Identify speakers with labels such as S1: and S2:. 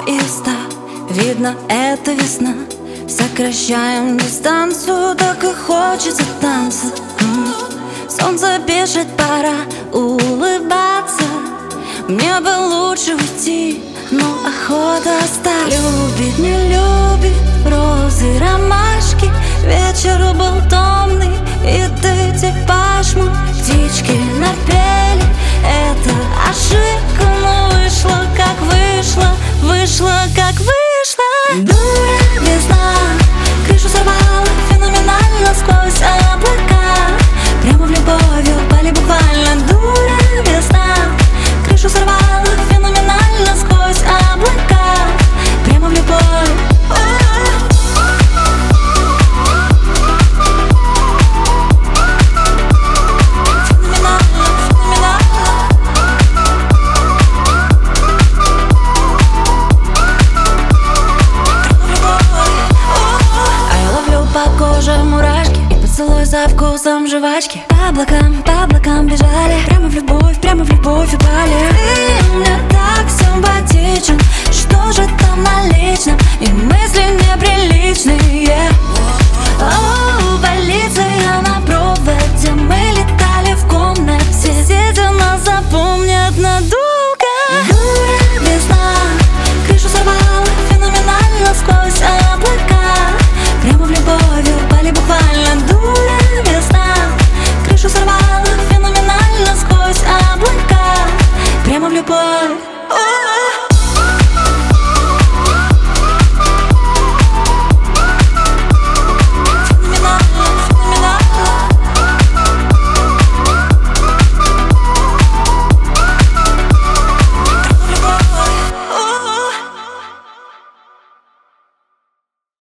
S1: и став, видно, это весна. Сокращаем дистанцию, так и хочется танца. Солнце пишет, пора улыбаться. Мне бы лучше уйти, но охота остаться. Любит, не любит розы, ромашки. Вечер был томный, и ты типаж мой. Птички напели, это ошибка, но вышло, как вышло, вышло, как вышло. Дура, весна, крышу сорвала феноменально сквозь облака. Прямо в любовь упали буквально. Дура, весна, крышу сорвала феноменально сквозь облака. Прямо в любовь. Мурашки и поцелуй со вкусом жвачки. По облакам бежали. Прямо в любовь упали. Ты мне так симпатичен, что же там на личном? И мысли неприличные. Полиция